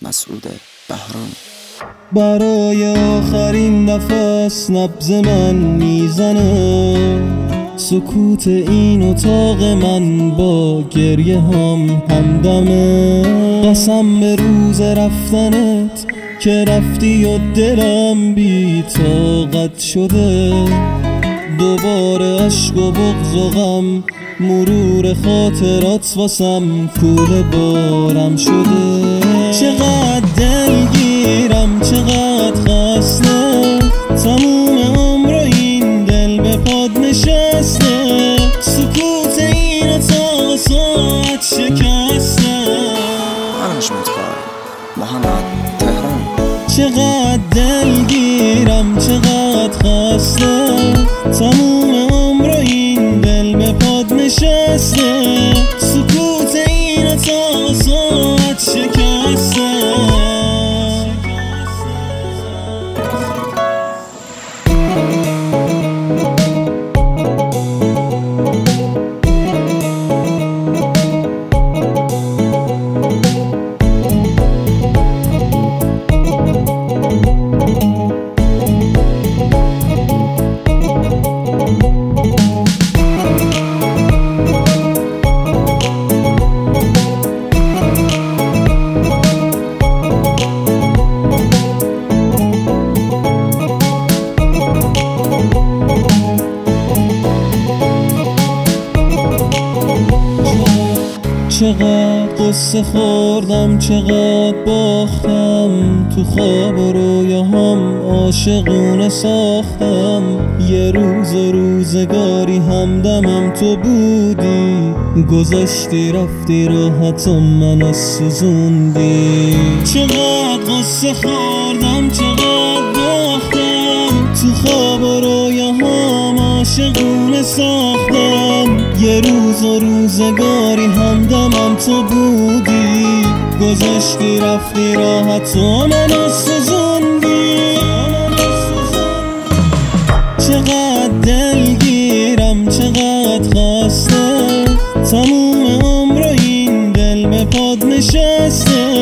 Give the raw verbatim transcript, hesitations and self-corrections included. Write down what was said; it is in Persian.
مسعود بهرام. برای آخرین نفس نبض من میزنه، سکوت این اتاق من با گریه هم همدمه. قسم به روز رفتنت که رفتی و دلم بی طاقت شده، دوباره عشق و بغض و غم مرور خاطرات واسم کوله بارم شده. چقدر دلگیرم، چقدر خسته، تموم عمر این دل به پاد نشسته، سکوت این اتاق ساعت شکسته. منیجمنت کار محمد تهران. چقدر دلگیرم، چقدر خسته، تموم عمر این دل به پاد نشسته، سکوت این اتاق ساعت شکسته. چقدر قصه خوردم، چقدر باختم، تو خواب و رویاهام عاشقونه ساختم. یه روز و روزگاری همدمم تو بودی، گذشتی رفتی راحت و منو سوزوندی. چقدر قصه خوردم، چقدر باختم، تو خواب و رویاهام عاشقونه ساختم. یه روز و روزگاری همدمم تو بودی، گذشتی رفتی راحت و منو سوزوندی. چقدر دلگیرم، چقدر خسته، تموم عمر این دل به پاد نشسته،